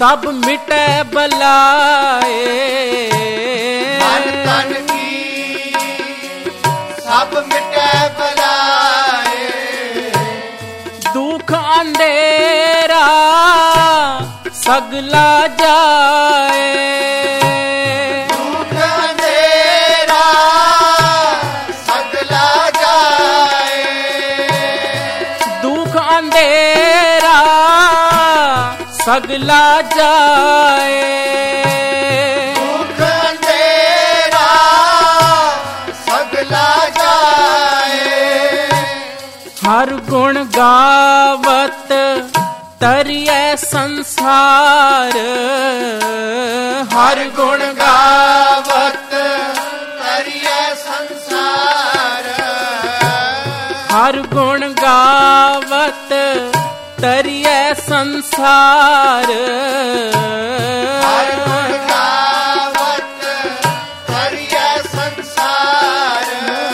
सब मिटे बलाए, मन तन की सब मिटे बलाए, दुख अंधेरा सगला जाए, दुख अंधेरा सगला जाए, दुख अंधेरा सगला जाए, दुख अंधेरा सगला जाए, हर गुण गावत तरिए संसार, हर गुण गावत तरिए संसार, हर गुण गावत तरिए संसार, हर गुण गावत तरिए संसार,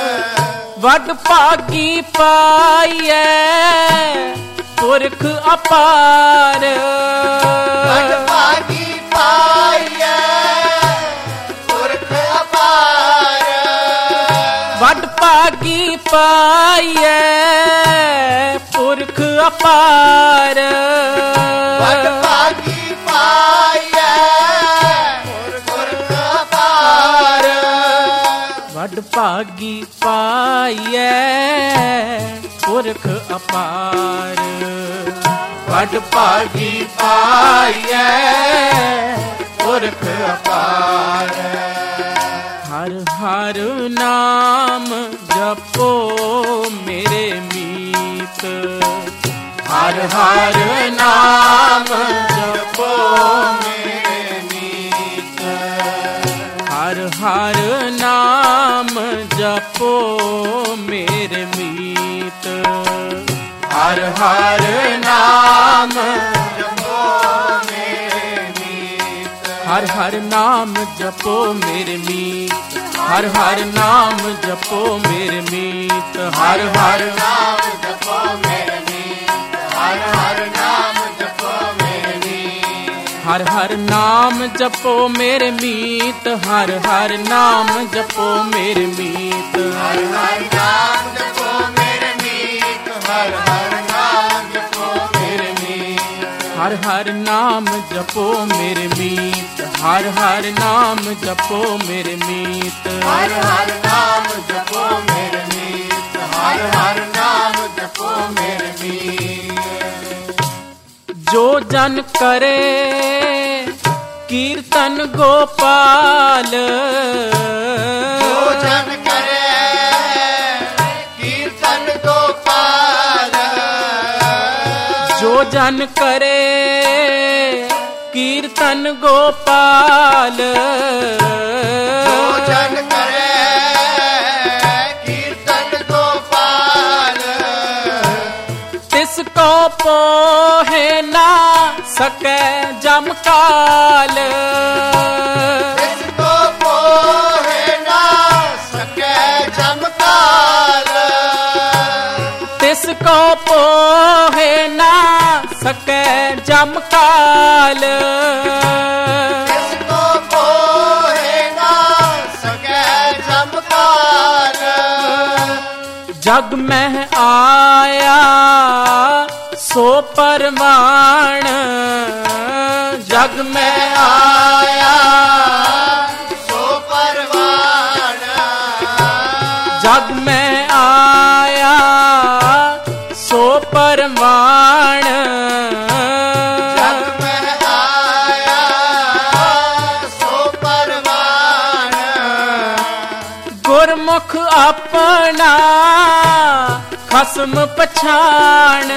वड भागी पाइए पुरख अपार, वड भागी पाइए पुरख अपार, वड भागी पाइए पुरख अपार, वड भागी पाइए पुरख अपार, वड भागी पाइए पुरख अपार, वड भागी पाइए पुरख अपार, हर हर नाम जपो मेरे मीत, हर हर नाम जपो मेरे मीत, हर हर नाम जपो मेरे मीत, हर हर नाम जपो मेरे मीत, हर हर नाम जपो मेरे मीत, हर हर नाम जपो मेरे मीत, हर हर नाम जपो मेरे मीत, हर हर नाम जपो मेरे मीत, हर हर नाम जपो मेरे मीत, हर हर नाम जपो मेरे मीत, हर हर नाम जपो मेरे मीत, हर हर नाम जपो मेरे मीत, हर हर नाम जपो मेरे मीत, हर हर नाम जपो मेरे मीत, हर हर नाम जपो मेरे मीत, हर हर नाम जपो मेरे मीत, जो जन करे कीर्तन गोपाल, जो जन करे कीर्तन गोपाल, जो जन करे कीर्तन गोपाल, जो जन करे कीर्तन गोपाल, तिसको पोहे ना सके जमकाल, इसको पोहे ना सके जमकाल, तिसको पोहे ना सके जमकाल, इसको पोहे ना सके जमकाल, जग में आया सो परमाण, जग में आया सो परवान, जग में आया सो परमाण, जग में आया सो परवान, गुरमुख अपना खसम पछाण,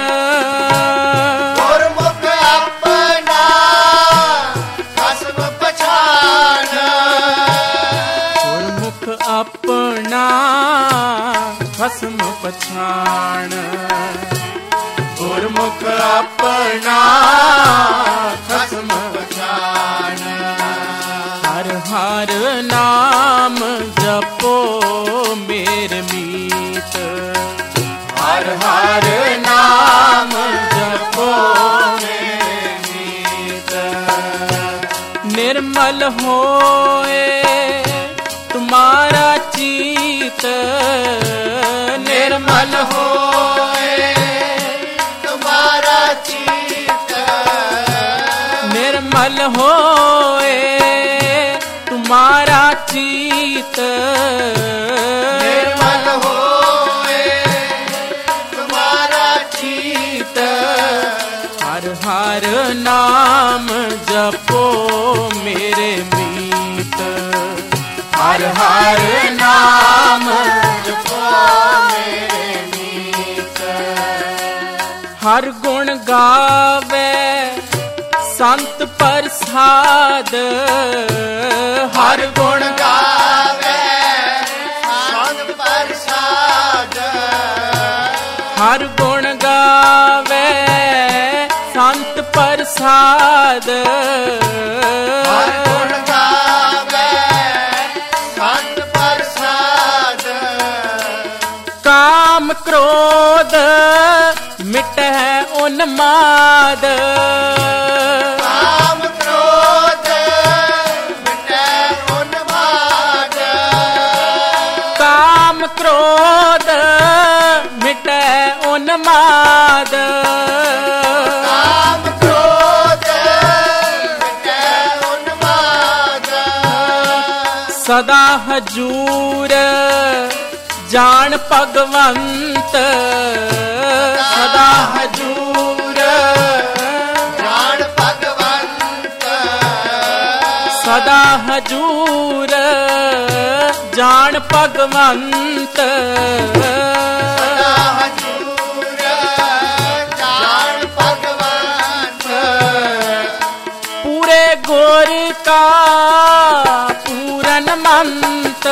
गुरमुख अपना खसम पछान, गुरमुख अपना खसम पछाण, गुरमुख अपना खसम पछान, हर हर नाम जपो मेरे मीत, हर हर नाम जपो मेरे मीत, होए तुम्हारा चित, निर्मल होए तुम्हारा चित, निर्मल होए तुम्हारा चित, निर्मल होए तुम्हारा चित। हर हर नाम जपो मेरे मीत, हर हर नाम जपो मेरे मीत। हर गुण गावे संत प्रसाद, हर गुण गावे संत प्रसाद, हर गुण गावे संत प्रसाद, हर गुण गावे संत प्रसाद। काम क्रोध मिटै उन्माद, काम क्रोध मिटै उन्माद, काम क्रोध मिटै उन्माद, काम क्रोध मिटै उन्माद। सदा हजूर जान भगवंत, सदा हजूर जान भगवंत, सदा हजूर जान भगवंत, सदा हजूर जान भगवंत। पूरे गुर का पूरन मंत,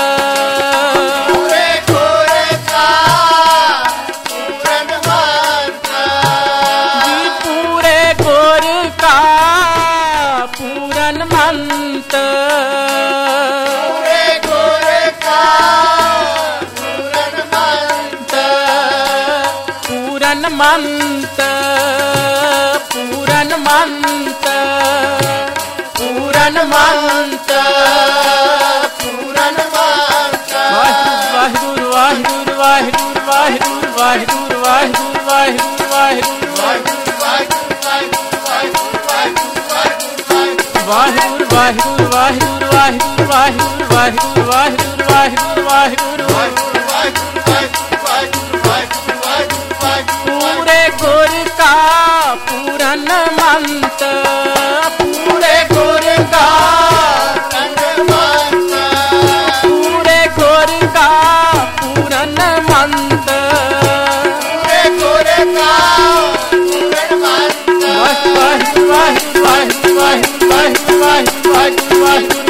पूरे गुर का पूरन मंत, जी पूरे गुर का पूरन मंत, पूरे गुर का पूरन मंत, पूरन मंत, पूरन मंत, पूरन मंत, पूरन मंत। वाहिगुरु वाहिगुरु वाहिगुरु वाहिगुरु वाहिगुरु वाहिगुरु वाहिगुरु वाहिगुरु वाहिगुरु वाहिगुरु वाहिगुरु वाहिगुरु वाहिगुरु वाहिगुरु वाहिगुरु वाहिगुरु वाहिगुरु पूरे गुर का पूरन मंत, पूरे गुर का पूरे गुर का पूरन मंत, वाहिगुरु वाहिगुरु वाहिगुरु वाहिगुरु वाहिगुरु वाहिगुरु वाहिगुरु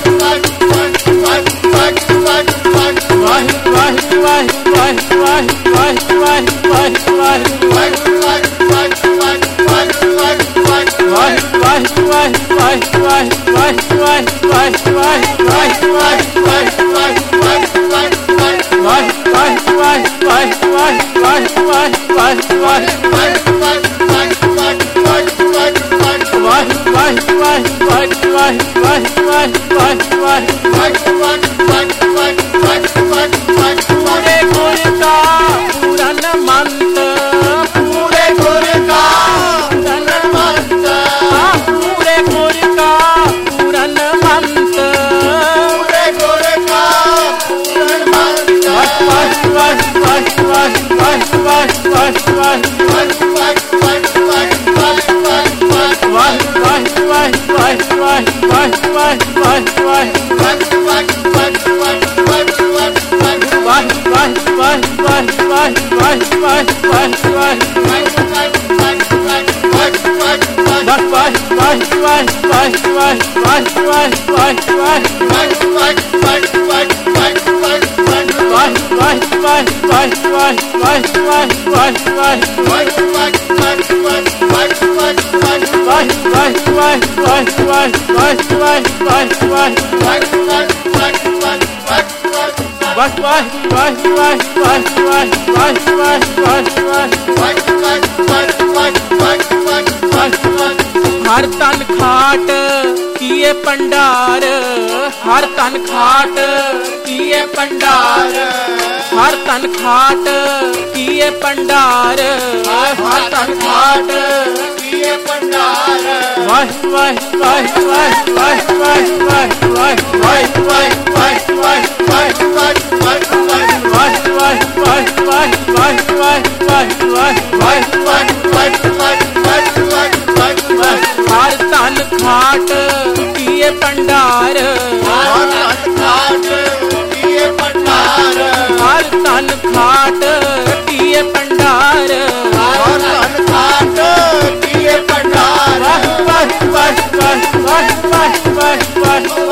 पूरे गुर का पूरन मंत, पूरे गुर का पूरन मंत, पूरे गुर का पूरन मंत, पूरे गुर का पूरन मंत। हर तन खाट किए ਕੀਏ ਭੰਡਾਰ ਹਰ ਤਨ ਖਾਟ ਕੀਏ ਭੰਡਾਰ ਹਰ ਤਨ ਖਾਟ ਕੀਏ ਭੰਡਾਰ ਹਰ ਤਨ ਖਾਟ ਕੀਏ ਭੰਡਾਰ ਵਾਹਿ ਵਾਹਿ ਵਾਹਿ ਵਾਹਿ ਵਾਹਿ ਵਾਹਿ ਵਾਹਿ ਵਾਹਿ ਵਾਹਿ ਵਾਹਿ ਹਰ ਤਨ ਖਾਟ ਕੀਏ ਭੰਡਾਰ ਹਰ ਤਨ ਖਾਟ ਕੀਏ ਭੰਡਾਰ ਹਰ ਤਨ ਖਾਟ ਕੀਏ ਭੰਡਾਰ ਹਰ ਤਨ ਖਾਟ ਕੀਏ ਭੰਡਾਰ ਵਾਹਿ ਵਾਹਿ ਵਾਹਿ ਵਾਹਿ ਵਾਹਿ ਵਾਹਿ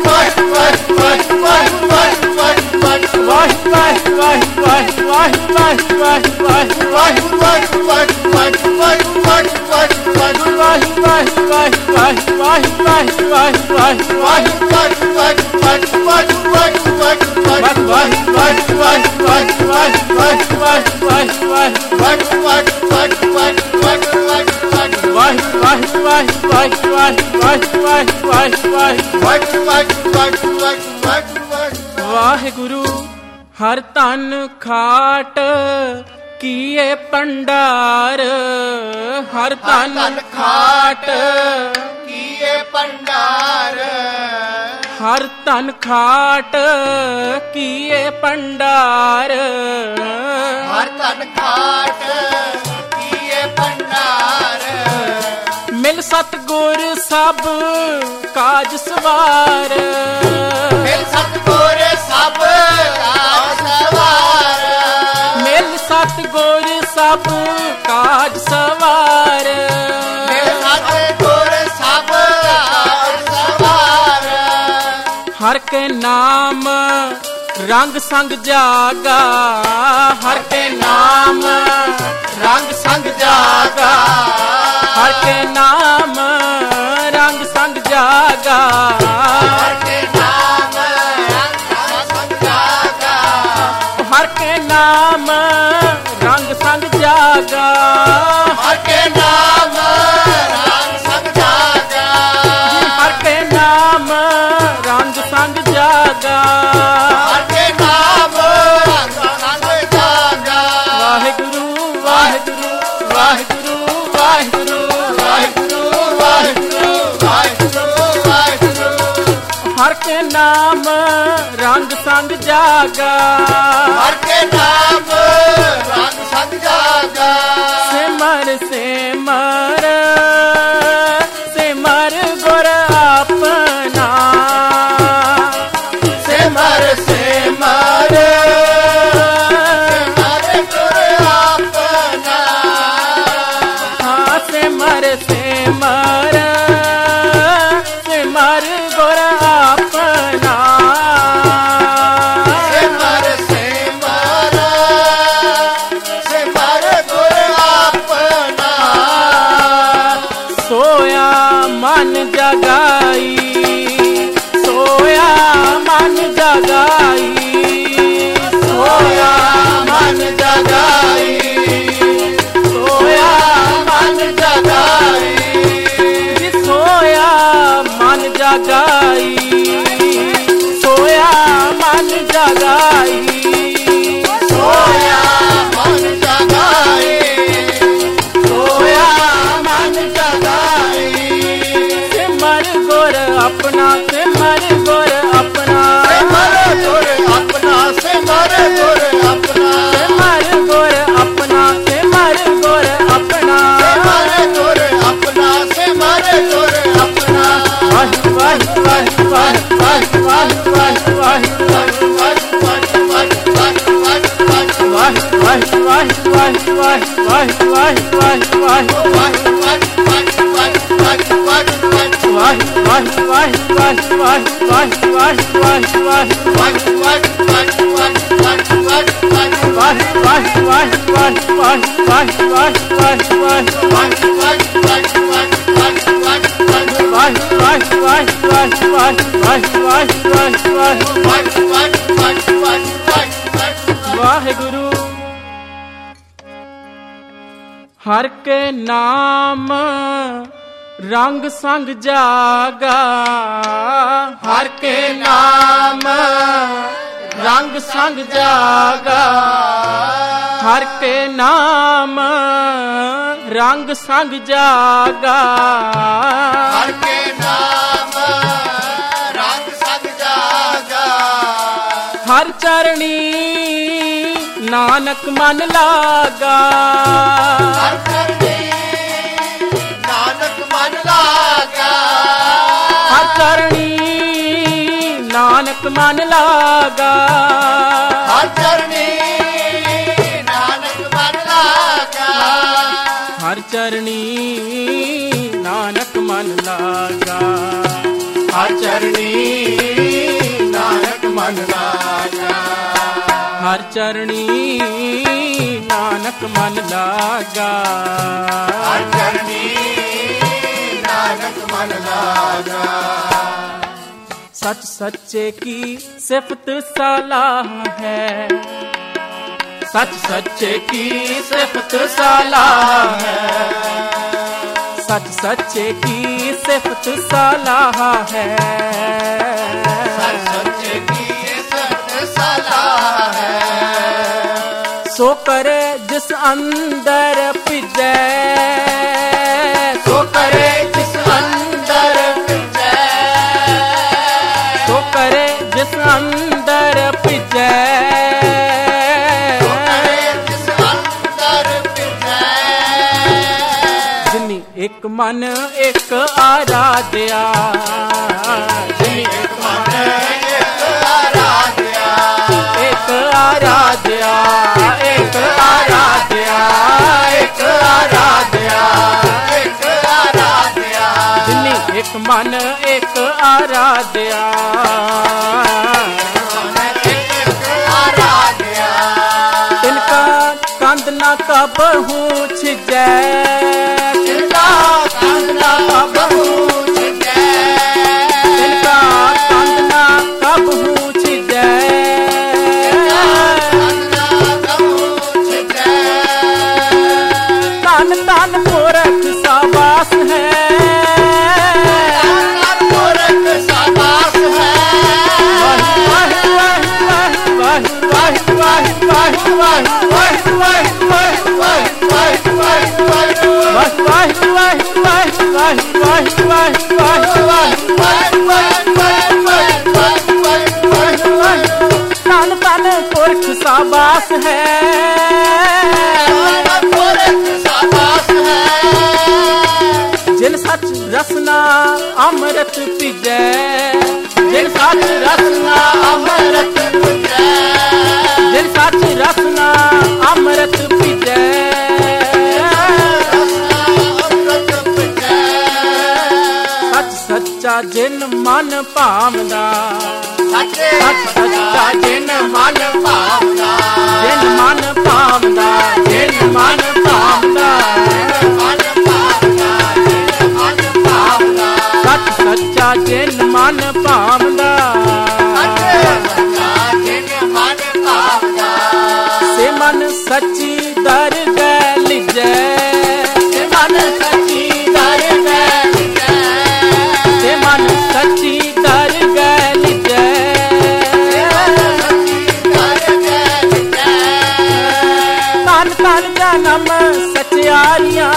ਵਾਹਿਗੁਰੂ ਹਰ ਤਨ ਖਾਟ ਕੀਏ ਭੰਡਾਰ ਹਰ ਤਨ ਖਾਟ ਕੀਏ ਭੰਡਾਰ ਹਰ ਤਨ ਖਾਟ ਕੀਏ ਭੰਡਾਰ ਹਰ ਤਨ ਖਾਟ ਕੀਏ ਭੰਡਾਰ ਮਿਲ ਸਤਿਗੁਰ ਸਭ ਕਾਜ ਸਵਾਰ ਮਿਲ ਸਤਿਗੁਰ ਸਭ ਕਾਜ ਸਵਾਰ ਮਿਲ ਸਤਿਗੁਰ ਸਭ ਕਾਜ ਸਵਾਰ ਮਿਲ ਸਤਿਗੁਰ ਸਭ ਕਾਜ ਸਵਾਰ ਹਰ ਕੇ ਨਾਮ ਰੰਗ ਸੰਗ ਜਾਗਾ ਹਰ ਕੇ ਨਾਮ ਰੰਗ ਸੰਗ ਜਾਗਾ ਹਰ ਕੇ ਨਾਮ ਰੰਗ ਸੰਗ ਜਾਗਾ ਹਰ ਕੇ ਨਾਮ ਰੰਗ ਸੰਗ ਜਾਗਾ ਹਰ ਕੇ ਨਾਮ ਰੰਗ ਸੰਗ ਜਾਗਾ ਹਰ ਕੇ ਨਾਮ ਰੰਗ ਸੰਗ ਜਾਗਾ ਹਰ ਕੇ ਨਾਮ ਰੰਗ ਸੰਗ ਜਾਗਾ ਹਰ ਕੇ ਨਾਮ ਰੰਗ ਸੰਗ ਜਾਗਾ ਵਾਹਿਗੁਰੂ ਵਾਹਿਗੁਰੂ ਵਾਹਿਗੁਰੂ ਵਾਹਿਗੁਰੂ ਵਾਹਿਗੁਰੂ ਵਾਹਿਗੁਰੂ ਵਾਹਿਗੁਰੂ ਵਾਹਿਗੁਰੂ ਹਰ ਕੇ ਨਾਮ ਰੰਗ ਸੰਗ ਜਾਗਾ ਹਰ ਕੇ ਨਾਮ ਰੰਗ ਸੰਗ ਜਾਗਾ ਸਿਮਰ ਸਿਮਰ ਸਿਮਰ ਗੁਰ ਆਪਣਾ ਸਿਮਰ ਸਿਮਰ ਹਰ ਗੁਰ ਆਪਣਾ ਹਾਂ ਸਿਮਰ ਸਿਮਰ ਸਿਮਰ ਗੁਰ ਆਪਣਾ ਸਿਮਰ ਸਿਮਰ ਸਿਮਰ ਗੁਰ ਆਪਣਾ ਸੋਇਆ ਮਨ ਜਗਾਈ ਸੋਇਆ ਮਨ ਜਗਾਈ ਸੋਇਆ ਮਨ ਜਗਾਈ ਸੋਇਆ ਮਨ ਜਗਾਈ ਸੋਇਆ ਮਨ ਜਗਾਈ ਸੋਇਆ ਮਨ ਜਗਾਈ ਸੋਇਆ ਮਨ ਜਗਾਈ ਸੋਇਆ ਮਨ ਜਗਾਈ ਸਿਮਰ ਗੁਰ ਆਪਣਾ ਸਿਮਰ ਗੁਰ ਆਪਣਾ ਸਿਮਰ ਗੁਰ ਆਪਣਾ ਸਿਮਰ ਗੁਰ ਆਪਣਾ ਸਿਮਰ ਗੁਰ ਆਪਣਾ ਸਿਮਰ ਗੁਰ ਆਪਣਾ ਸਿਮਰ ਗੁਰ ਆਪਣਾ ਸਿਮਰ ਗੁਰ ਆਪਣਾ ਵਾਹਿ ਵਾਹਿ ਵਾਹਿ ਵਾਹਿ ਵਾਹਿ ਵਾਹਿ ਵਾਹਿ ਵਾਹਿਗੁਰੂ ਹਰ ਕੇ ਨਾਮ रंग संग जागा हर के नाम रंग संग जागा हर के नाम रंग संग जागा हर के नाम रंग संग जागा हर चरणी नानक मन लागा हर चरणी नानक मन लागा हर चरणी नानक मन लागा हर चरणी नानक मन लागा हर चरणी नानक मन लागा हर चरणी नानक मन लागा हर चरणी नानक मन लागा हर चरणी नानक मन लागा सच सच्चे की सिफत सलाह है सच सच्चे की सिफत सलाह है सच सच्चे की सिफत सलाह है सच सच्चे की सिफत सलाह है सो करे जिस अंदर पिजे सो करे जिस अंदर पिजे सो करे जिस अंदर पिजे सो करे जिस अंदर पिजे जिनी एक मन एक आराध्या जिनी एक मन एक आराध्या एक आराध्या एक आराध्या एक आराध्या एक आराध्या जिनी एक मन एक आराध्या आराध्या तिनका कंद न कबहू छिजै तिनका कंद न कबहू छिजै तिनका कंद न कबहू छिजै तन तन पुरख साबास है तन तन पुरख साबास है जिन सच रसना अमृत पिजै जिन सच रसना अमृत पिजै जिन सच रसना अमृत पिजै सच सच्चा जिन मन भावदा सच सच्चा जिन मन भावदा जिन मन भावदा जिन मन भावदा सच सच्चा जिन मन भावदा से मन सच्ची दरगह लिजै से मन सच्ची दरगह लिजै से मन सच्ची दरगह लिजै तन तन जन्म सचियारियां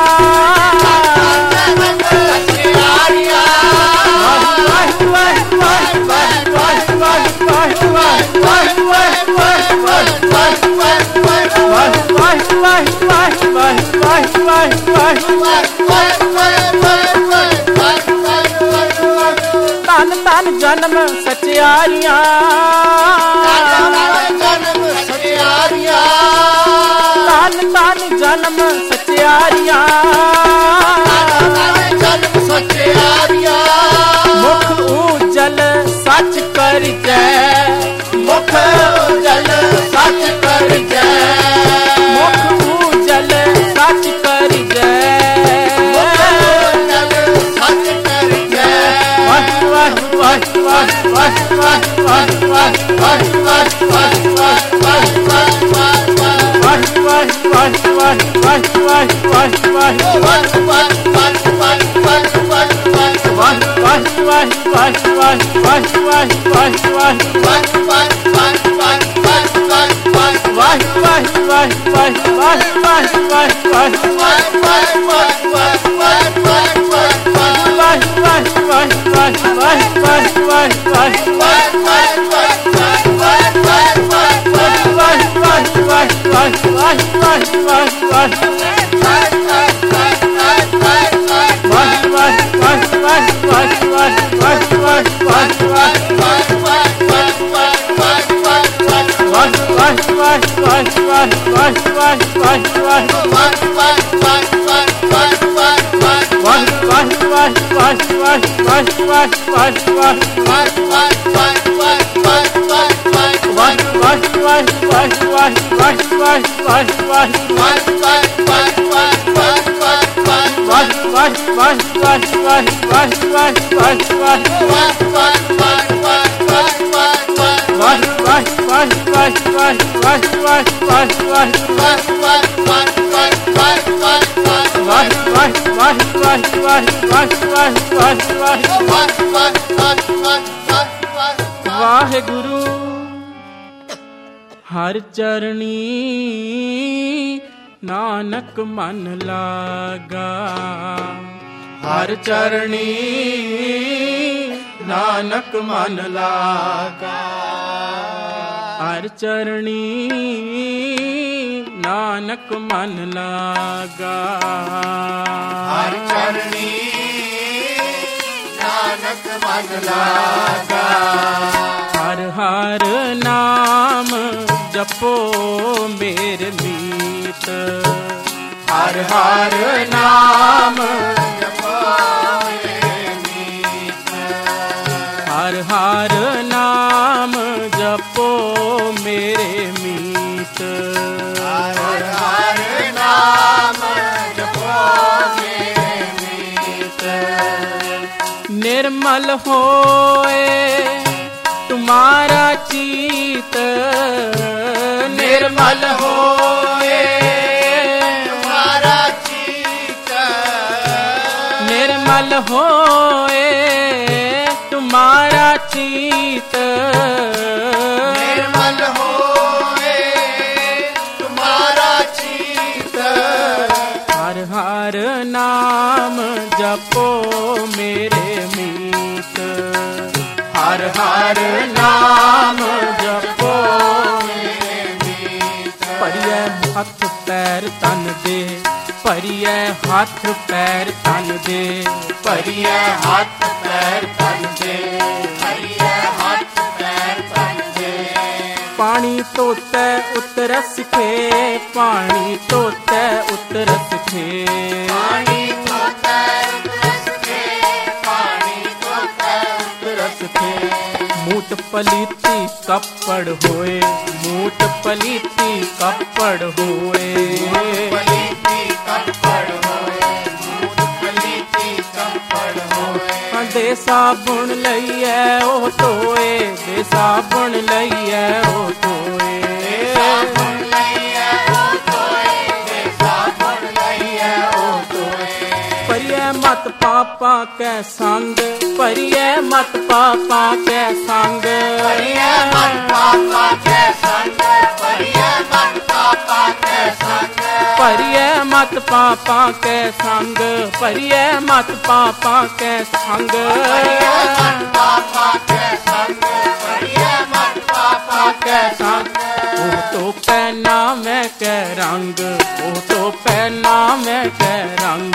तन तन जन्म सचियारियां तन तन जन्म सचियारियां मुख उजल सच कर जय मुख उजल सच कर जय मुख उजल सच कर जय ਵਾਹਿ ਵਾਹਿ ਵਾਹਿ ਵਾਹਿ ਵਾਹਿ ਵਾਹਿ ਵਾਹਿ ਵਾਹਿ ਵਾਹਿ ਵਾਹਿ ਵਾਹਿਗੁਰੂ ਹਰ ਚਰਣੀ ਨਾਨਕ ਮਨ ਲਾਗਾ ਹਰ ਚਰਣੀ ਨਾਨਕ ਮਨ ਲਾਗਾ ਹਰ ਚਰਣੀ ਨਾਨਕ ਮਨ ਲਾਗਾ ਹਰ ਚਰਣੀ ਨਾਨਕ ਮਨ ਲਾਗਾ ਹਰ ਹਰ ਨਾਮ ਜਪੋ ਮੇਰੇ ਮੀਤ ਹਰ ਹਰ ਨਾਮ ਜਪੋ ਮੇਰੇ ਮੀਤ ਹਰ ਹਰ ਨਾਮ ਜਪੋ ਮੇਰੇ ਮੀਤ ਹਰ ਹਰ ਨਾਮ ਜਪੋ ਮੇਰੇ ਮੀਤ निर्मल होए तुम्हारा चीत निर्मल होए तुम्हारा चीत निर्मल होए तुम्हारा चीत निर्मल होए तुम्हारा चीत हर हर नाम जपो मेरे मीत हर हर नाम जपो मेरे मीत ਭਰੀਏ ਹੱਥ ਪੈਰ ਤਨ ਦੇ ਭਰੀਏ ਹੱਥ ਪੈਰ ਤਨ ਦੇ ਭਰੀਏ ਹੱਥ ਪੈਰ ਤਨ ਦੇ ਭਰੀਏ ਹੱਥ ਪੈਰ ਤਨ ਦੇ ਪਾਣੀ ਧੋਤੇ ਉਤਰ ਸਿਖੇ ਪਾਣੀ ਧੋਤੇ ਉਤਰ ਸਿਖੇ ਪਾਣੀ ਧੋਤਾ ਰਸ ਕੇ ਪਾਣੀ ਧੋਤਾ ਰਸ ਕੇ ਮੂਟ ਪਲੀਤੀ ਕੱਪੜ ਹੋਏ ਮੂਟ ਪਲੀਤੀ ਕੱਪੜ ਹੋਏ ਪਲੀਤੀ ਕੱਪੜ ਹੋਏ ਮੂਤ ਪਲੀਤੀ ਕੱਪੜ ਹੋਏ ਦੇ ਸਾਬੁਣ ਲਈਐ ਉਹ ਧੋਏ ਦੇ ਸਾਬੁਣ ਲਈਐ ਉਹ ਧੋਏ ਸਾਬੁਣ ਲਈਐ ਉਹ ਧੋਏ ਦੇ ਸਾਬੁਣ ਲਈਐ ਉਹ ਧੋਏ ਭਰੀਐ ਮਤ ਪਾਪਾ ਕੈ ਸੰਗ ਭਰੀਐ ਮਤ ਪਾਪਾ ਕੈ ਸੰਗ ਭਰੀਐ ਮਤ ਪਾਪਾ ਕੈ ਸੰਗ ਭਰੀਐ ਮਤ ਪਾਪਾ ਕੈ ਸੰਗ ਭਰੀਐ ਮਤ ਪਾਪਾ ਕੈ ਸੰਗ ਭਰੀਐ ਮਤ ਪਾਪਾ ਕੈ ਸੰਗ ਭਰੀਐ ਮਤ ਪਾਪਾ ਕੈ ਸੰਗ ਭਰੀਐ ਮਤ ਪਾਪਾ ਕੈ ਸੰਗ ਉਹ ਤੋ ਪਹਿਨਾ ਮੈਂ ਕੈ ਰੰਗ ਉਹ ਤੋ ਪਹਿਨਾ ਮੈਂ ਕੈ ਰੰਗ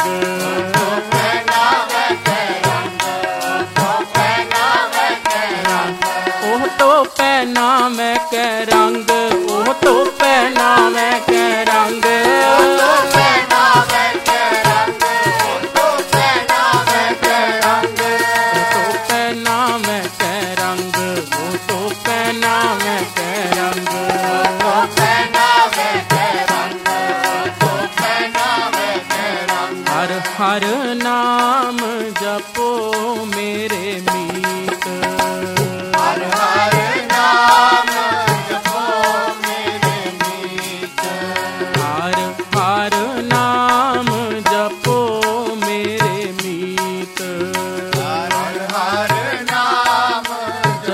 ਪਹਿਨਾ ਮੈਂ ਕੈ ਰੰਗ ਉਹ ਪਹਿਨਾ ਮੈਂ ਕੈ ਰੰਗ ਉਹ ਤੋ ਪਹਿਨਾ ਮੈਂ ਕੈ ਰੰਗ ਉਹ ਤੋ ਪਹਿਨਾ ਮੈਂ ਕੈ ਰੰਗ ਪਹਿਨਾ ਮੈਂ ਕੈ ਰੰਗ ਉਹ ਤੋਂ ਪਹਿਨਾ ਮੈਂ ਕੈ ਰੰਗ ਉਹ ਤੋ ਪਹਿਨਾ ਮੈਂ ਕੈ ਰੰਗ ਉਹ ਤੋ ਪਹਿਨਾ ਮੈਂ ਕੈ ਰੰਗ ਪਹਿਨਾ ਮੈਂ ਕੈ ਰੰਗ ਉਹ ਤੋਂ ਪਹਿਨਾ ਮੈਂ ਕੈ ਰੰਗ ਹਰ ਹਰ ਨਾਮ ਜਪੋ ਮੇਰੇ ਮੀਤ ਹਰ ਹਰ ਨਾਮ ਜਪੋ ਮੇਰੇ ਮੀਤ ਹਰ ਹਰ ਨਾਮ ਜਪੋ ਮੇਰੇ ਮੀਤ ਹਰ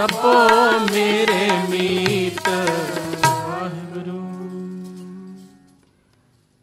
ਜਪੋ ਮੇਰੇ ਮੀਤ।